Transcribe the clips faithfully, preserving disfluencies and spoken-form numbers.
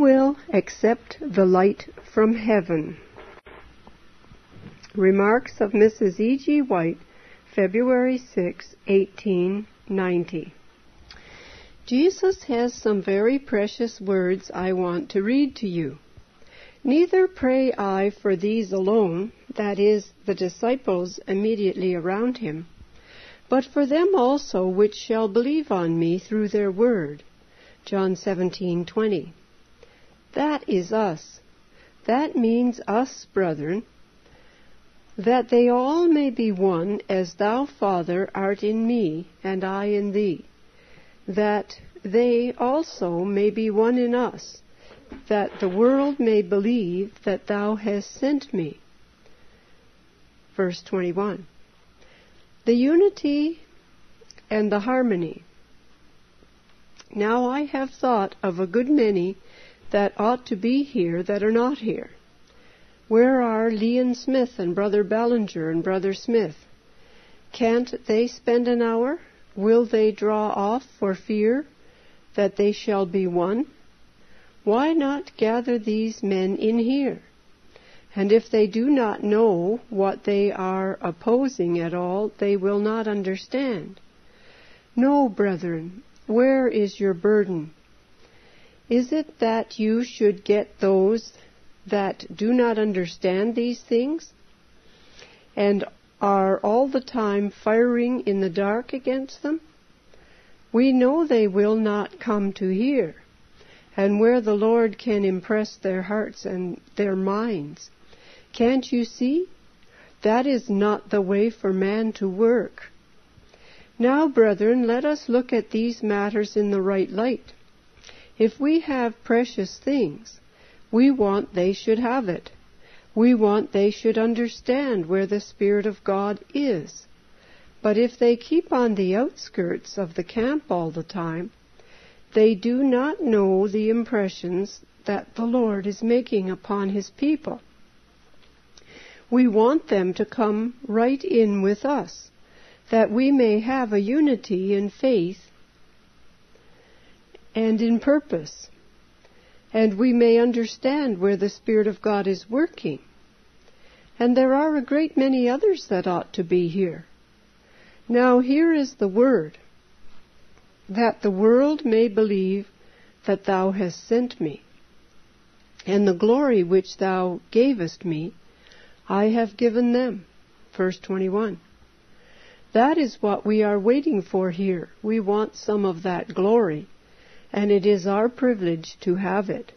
will accept the light from heaven? Remarks of Missus E G White, February sixth, eighteen ninety. Jesus has some very precious words I want to read to you. Neither pray I for these alone, that is, the disciples immediately around him, but for them also which shall believe on me through their word. John seventeen twenty. That is us. That means us, brethren, that they all may be one, as thou, Father, art in me, and I in thee, that they also may be one in us, that the world may believe that thou hast sent me. Verse twenty-one. The unity and the harmony. Now I have thought of a good many that ought to be here that are not here. Where are Leon Smith and Brother Ballinger and Brother Smith? Can't they spend an hour? Will they draw off for fear that they shall be one? Why not gather these men in here? And if they do not know what they are opposing at all, they will not understand. No, brethren, where is your burden? Is it that you should get those that do not understand these things, and are all the time firing in the dark against them? We know they will not come to hear, and where the Lord can impress their hearts and their minds. Can't you see? That is not the way for man to work. Now, brethren, let us look at these matters in the right light. If we have precious things, we want they should have it. We want they should understand where the Spirit of God is. But if they keep on the outskirts of the camp all the time, they do not know the impressions that the Lord is making upon His people. We want them to come right in with us, that we may have a unity in faith and in purpose, and we may understand where the Spirit of God is working. And there are a great many others that ought to be here. Now here is the word, that the world may believe that thou hast sent me, and the glory which thou gavest me, I have given them. Verse twenty-one. That is what we are waiting for here. We want some of that glory, and it is our privilege to have it.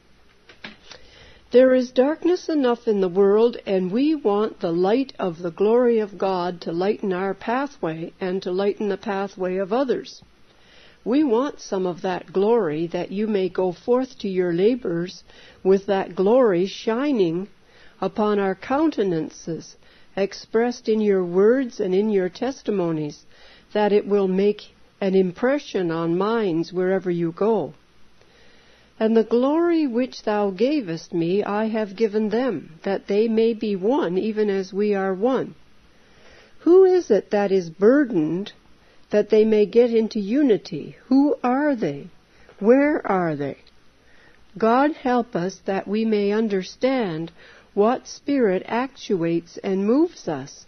There is darkness enough in the world, and we want the light of the glory of God to lighten our pathway and to lighten the pathway of others. We want some of that glory, that you may go forth to your labors with that glory shining upon our countenances, expressed in your words and in your testimonies, that it will make an impression on minds wherever you go. And the glory which thou gavest me I have given them, that they may be one, even as we are one. Who is it that is burdened that they may get into unity? Who are they? Where are they? God help us that we may understand what spirit actuates and moves us.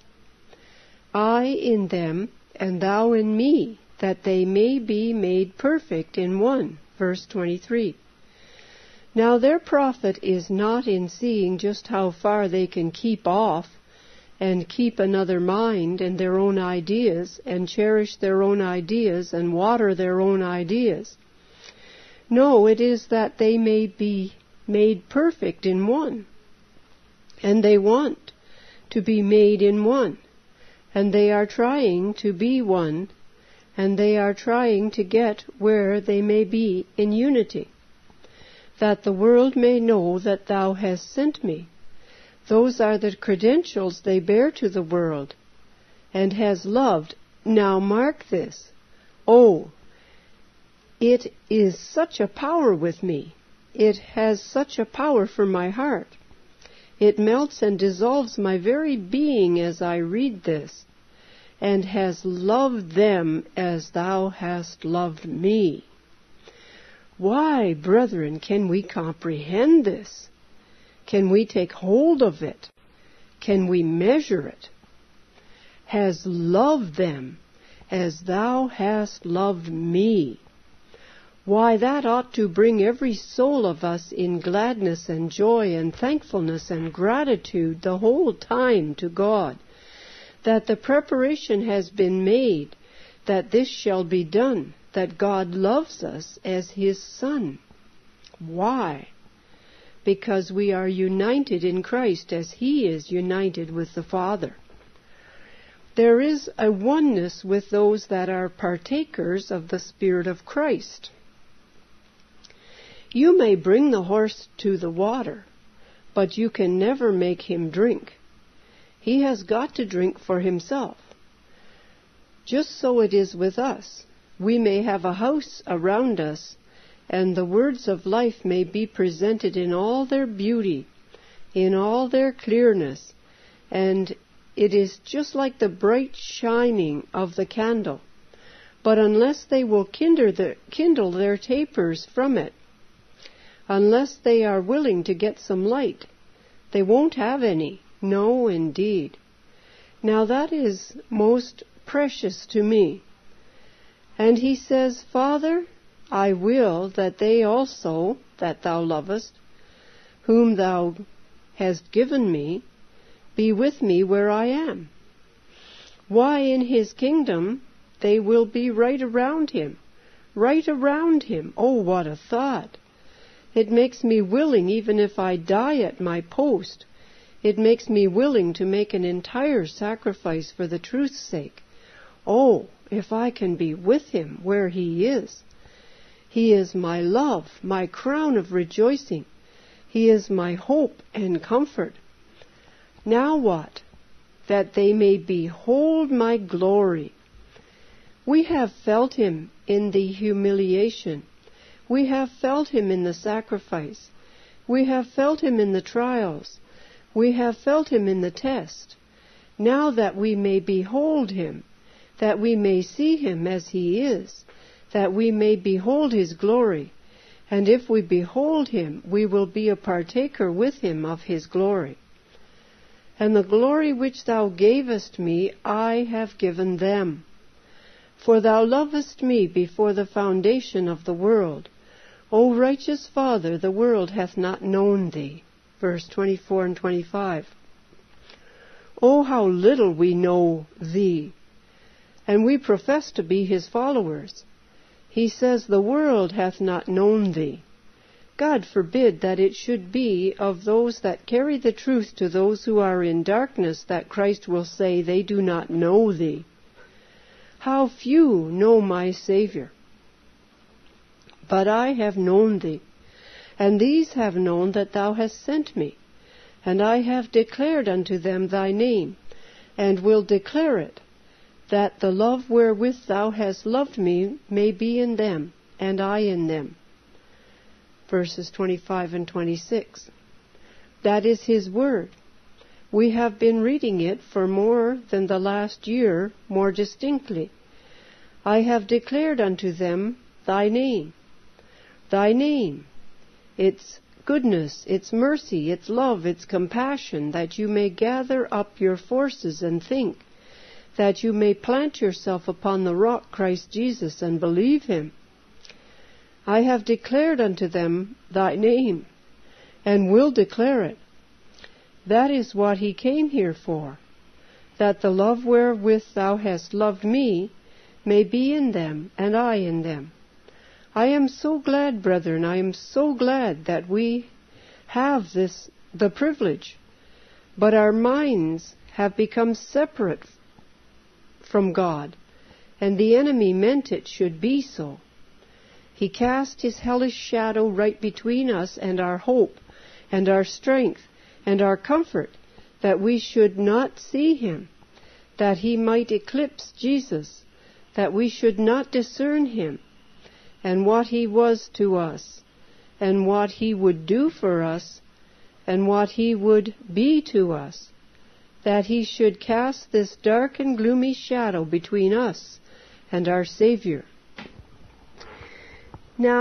I in them, and thou in me, that they may be made perfect in one. Verse twenty-three. Now their profit is not in seeing just how far they can keep off, and keep another mind and their own ideas, and cherish their own ideas, and water their own ideas. No, it is that they may be made perfect in one. And they want to be made in one, and they are trying to be one, and they are trying to get where they may be in unity, that the world may know that thou hast sent me. Those are the credentials they bear to the world, and has loved. Now mark this. Oh, it is such a power with me. It has such a power for my heart. It melts and dissolves my very being as I read this, and has loved them as thou hast loved me. Why, brethren, can we comprehend this? Can we take hold of it? Can we measure it? Has loved them as thou hast loved me. Why, that ought to bring every soul of us in gladness and joy and thankfulness and gratitude the whole time to God, that the preparation has been made, that this shall be done, that God loves us as His Son. Why? Because we are united in Christ as He is united with the Father. There is a oneness with those that are partakers of the Spirit of Christ. You may bring the horse to the water, but you can never make him drink. He has got to drink for himself. Just so it is with us. We may have a house around us, and the words of life may be presented in all their beauty, in all their clearness, and it is just like the bright shining of the candle. But unless they will kindle, the, kindle their tapers from it, unless they are willing to get some light, they won't have any. No, indeed. Now that is most precious to me. And he says, Father, I will that they also, that thou lovest, whom thou hast given me, be with me where I am. Why, in his kingdom, they will be right around him, right around him. Oh, what a thought! It makes me willing, even if I die at my post, it makes me willing to make an entire sacrifice for the truth's sake. Oh, if I can be with him where he is. He is my love, my crown of rejoicing. He is my hope and comfort. Now what? That they may behold my glory. We have felt him in the humiliation. We have felt him in the sacrifice. We have felt him in the trials. We have felt him in the test. Now that we may behold him, that we may see him as he is, that we may behold his glory, and if we behold him, we will be a partaker with him of his glory. And the glory which thou gavest me, I have given them. For thou lovest me before the foundation of the world. O righteous Father, the world hath not known thee. Verse twenty-four and twenty-five. Oh, how little we know thee, and we profess to be his followers. He says, the world hath not known thee. God forbid that it should be of those that carry the truth to those who are in darkness that Christ will say, they do not know thee. How few know my Savior. But I have known thee, and these have known that thou hast sent me, and I have declared unto them thy name, and will declare it, that the love wherewith thou hast loved me may be in them, and I in them. Verses twenty-five and twenty-six. That is his word. We have been reading it for more than the last year more distinctly. I have declared unto them thy name. Thy name, its goodness, its mercy, its love, its compassion, that you may gather up your forces and think, that you may plant yourself upon the rock Christ Jesus and believe him. I have declared unto them thy name, and will declare it. That is what he came here for, that the love wherewith thou hast loved me may be in them, and I in them. I am so glad, brethren, I am so glad that we have this, the privilege, but our minds have become separate from God, and the enemy meant it should be so. He cast his hellish shadow right between us and our hope, and our strength, and our comfort, that we should not see him, that he might eclipse Jesus, that we should not discern him, and what he was to us, and what he would do for us, and what he would be to us, that he should cast this dark and gloomy shadow between us and our Savior. Now,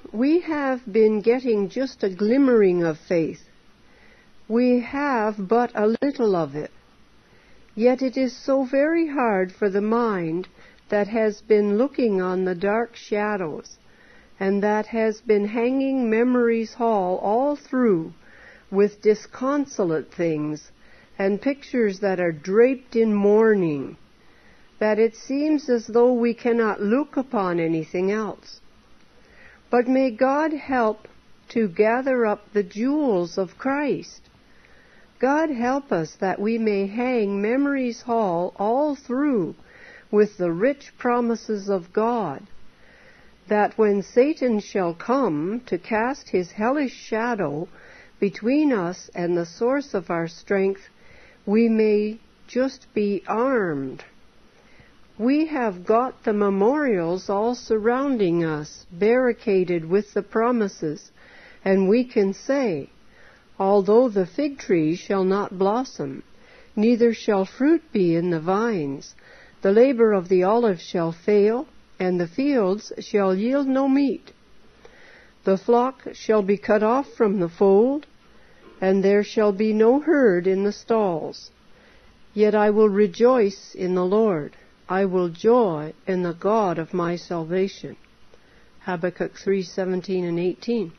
we have been getting just a glimmering of faith. We have but a little of it. Yet it is so very hard for the mind that has been looking on the dark shadows, and that has been hanging memory's hall all through with disconsolate things and pictures that are draped in mourning, that it seems as though we cannot look upon anything else. But may God help to gather up the jewels of Christ. God help us that we may hang memory's hall all through with the rich promises of God, that when Satan shall come to cast his hellish shadow between us and the source of our strength, we may just be armed. We have got the memorials all surrounding us, barricaded with the promises, and we can say, although the fig tree shall not blossom, neither shall fruit be in the vines, the labor of the olive shall fail, and the fields shall yield no meat. The flock shall be cut off from the fold, and there shall be no herd in the stalls. Yet I will rejoice in the Lord. I will joy in the God of my salvation. Habakkuk three seventeen and eighteen.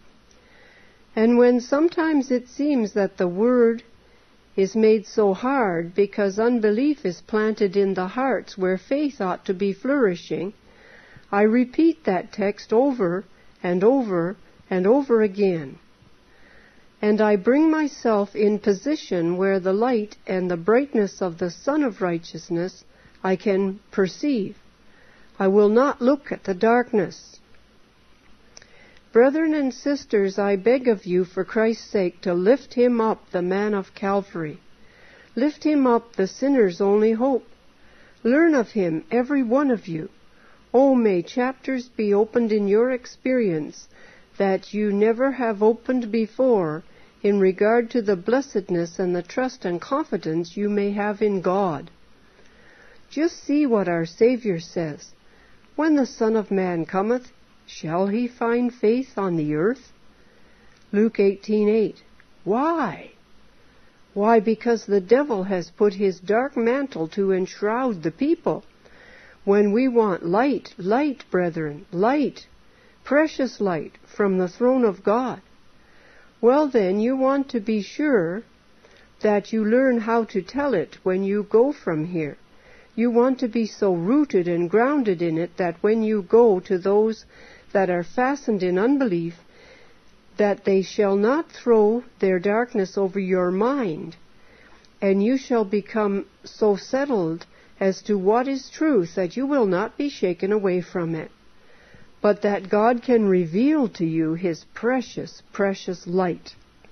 And when sometimes it seems that the word is made so hard because unbelief is planted in the hearts where faith ought to be flourishing, I repeat that text over and over and over again. And I bring myself in position where the light and the brightness of the Sun of Righteousness I can perceive. I will not look at the darkness. Brethren and sisters, I beg of you, for Christ's sake, to lift him up, the man of Calvary. Lift him up, the sinner's only hope. Learn of him, every one of you. Oh, may chapters be opened in your experience that you never have opened before in regard to the blessedness and the trust and confidence you may have in God. Just see what our Savior says. When the Son of Man cometh, shall he find faith on the earth? Luke eighteen eight. Why? Why, because the devil has put his dark mantle to enshroud the people. When we want light, light, brethren, light, precious light from the throne of God, well then, you want to be sure that you learn how to tell it when you go from here. You want to be so rooted and grounded in it that when you go to those that are fastened in unbelief, that they shall not throw their darkness over your mind, and you shall become so settled as to what is truth that you will not be shaken away from it, but that God can reveal to you his precious, precious light.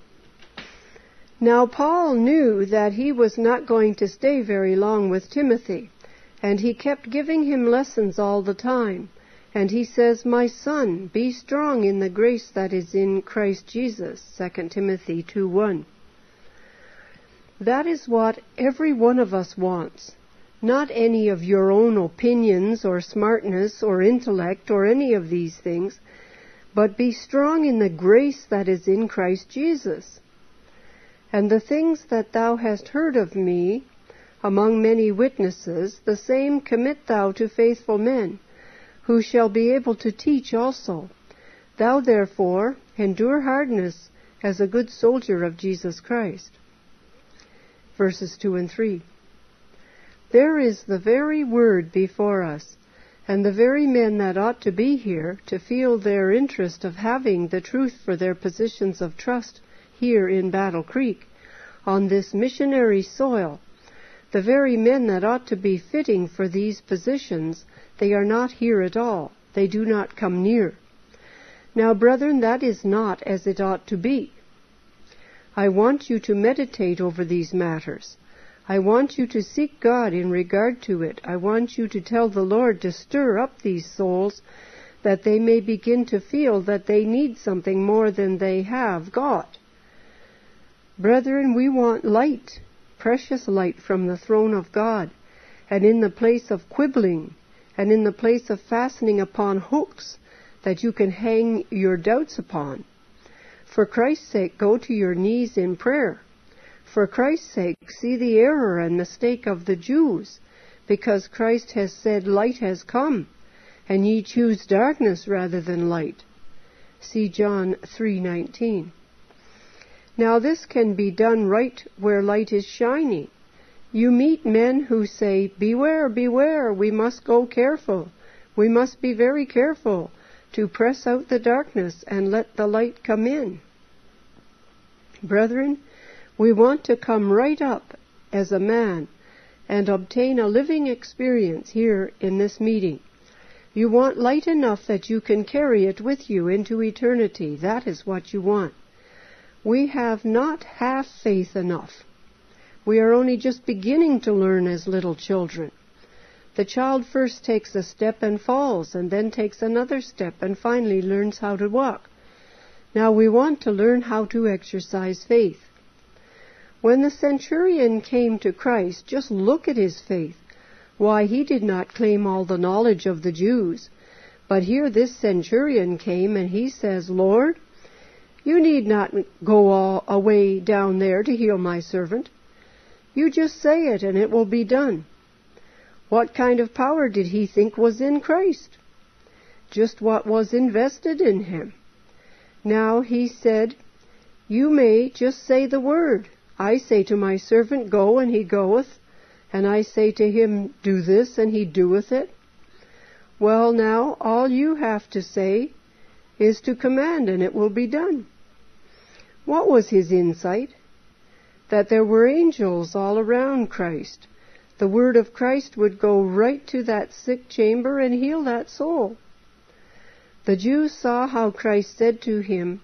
Now Paul knew that he was not going to stay very long with Timothy, and he kept giving him lessons all the time. And he says, My son, be strong in the grace that is in Christ Jesus, Second Timothy two one. That is what every one of us wants. Not any of your own opinions or smartness or intellect or any of these things, but be strong in the grace that is in Christ Jesus. And the things that thou hast heard of me among many witnesses, the same commit thou to faithful men, who shall be able to teach also. Thou therefore endure hardness as a good soldier of Jesus Christ. Verses two and three. There is the very word before us, and the very men that ought to be here to feel their interest of having the truth for their positions of trust here in Battle Creek, on this missionary soil. The very men that ought to be fitting for these positions, they are not here at all. They do not come near. Now, brethren, that is not as it ought to be. I want you to meditate over these matters. I want you to seek God in regard to it. I want you to tell the Lord to stir up these souls, that they may begin to feel that they need something more than they have got. Brethren, we want light, precious light from the throne of God, and in the place of quibbling, and in the place of fastening upon hooks that you can hang your doubts upon. For Christ's sake, go to your knees in prayer. For Christ's sake, see the error and mistake of the Jews, because Christ has said, light has come, and ye choose darkness rather than light. See John three nineteen. Now this can be done right where light is shining. You meet men who say, beware, beware, we must go careful. We must be very careful to press out the darkness and let the light come in. Brethren, we want to come right up as a man and obtain a living experience here in this meeting. You want light enough that you can carry it with you into eternity. That is what you want. We have not half faith enough. We are only just beginning to learn as little children. The child first takes a step and falls, and then takes another step and finally learns how to walk. Now we want to learn how to exercise faith. When the centurion came to Christ, just look at his faith. Why, he did not claim all the knowledge of the Jews. But here this centurion came and he says, Lord, you need not go all away down there to heal my servant. You just say it and it will be done. What kind of power did he think was in Christ? Just what was invested in him. Now he said, you may just say the word. I say to my servant, go, and he goeth. And I say to him, do this, and he doeth it. Well, now, all you have to say is to command, and it will be done. What was his insight? That there were angels all around Christ. The word of Christ would go right to that sick chamber and heal that soul. The Jews saw how Christ said to him,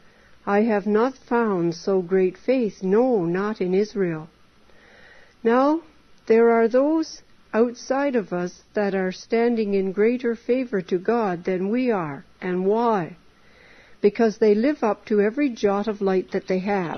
I have not found so great faith, no, not in Israel. Now, there are those outside of us that are standing in greater favor to God than we are. And why? Because they live up to every jot of light that they have.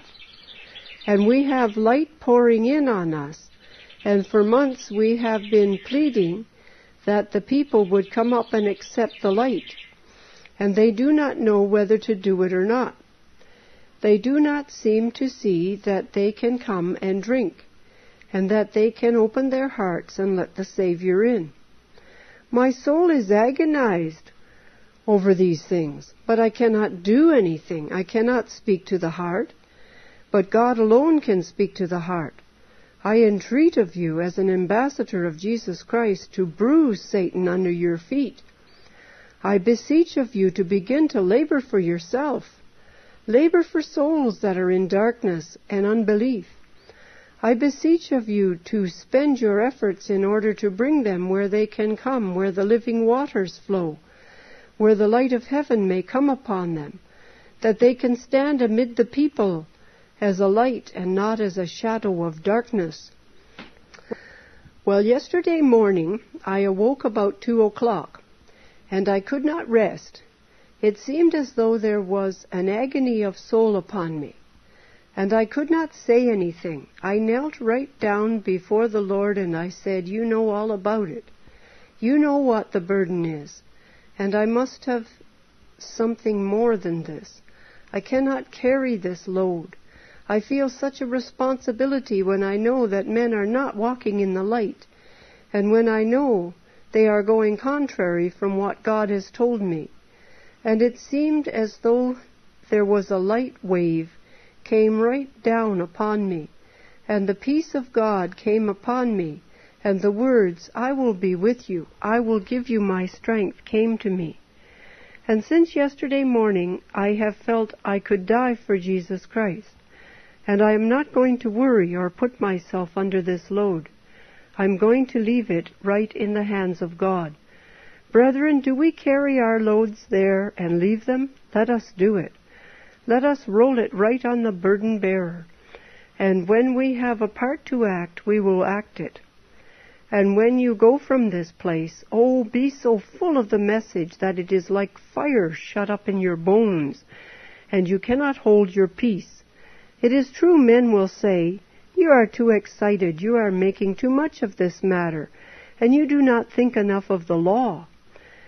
And we have light pouring in on us. And for months we have been pleading that the people would come up and accept the light. And they do not know whether to do it or not. They do not seem to see that they can come and drink, and that they can open their hearts and let the Savior in. My soul is agonized over these things, but I cannot do anything. I cannot speak to the heart, but God alone can speak to the heart. I entreat of you, as an ambassador of Jesus Christ, to bruise Satan under your feet. I beseech of you to begin to labor for yourself. Labor for souls that are in darkness and unbelief. I beseech of you to spend your efforts in order to bring them where they can come, where the living waters flow, where the light of heaven may come upon them, that they can stand amid the people as a light and not as a shadow of darkness. Well, yesterday morning I awoke about two o'clock, and I could not rest. It seemed as though there was an agony of soul upon me, and I could not say anything. I knelt right down before the Lord and I said, you know all about it. You know what the burden is, and I must have something more than this. I cannot carry this load. I feel such a responsibility when I know that men are not walking in the light, and when I know they are going contrary from what God has told me. And it seemed as though there was a light wave came right down upon me, and the peace of God came upon me, and the words, I will be with you, I will give you my strength, came to me. And since yesterday morning I have felt I could die for Jesus Christ. And I am not going to worry or put myself under this load. I'm going to leave it right in the hands of God. Brethren, do we carry our loads there and leave them? Let us do it. Let us roll it right on the burden bearer. And when we have a part to act, we will act it. And when you go from this place, oh, be so full of the message that it is like fire shut up in your bones, and you cannot hold your peace. It is true, men will say, you are too excited, you are making too much of this matter, and you do not think enough of the law.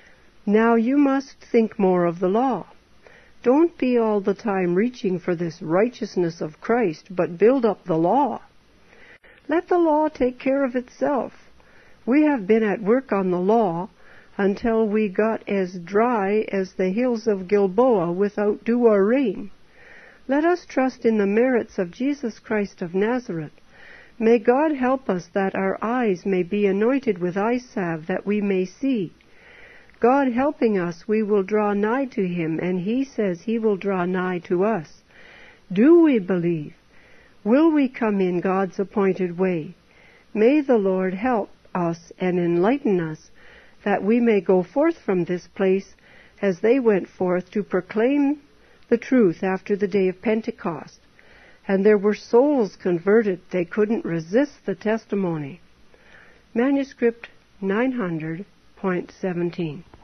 Now you must think more of the law. Don't be all the time reaching for this righteousness of Christ, but build up the law. Let the law take care of itself. We have been at work on the law until we got as dry as the hills of Gilboa without dew or rain. Let us trust in the merits of Jesus Christ of Nazareth. May God help us that our eyes may be anointed with eye salve, that we may see. God helping us, we will draw nigh to him, and he says he will draw nigh to us. Do we believe? Will we come in God's appointed way? May the Lord help us and enlighten us, that we may go forth from this place as they went forth to proclaim the truth after the day of Pentecost. And there were souls converted. They couldn't resist the testimony. Manuscript nine hundred point seventeen.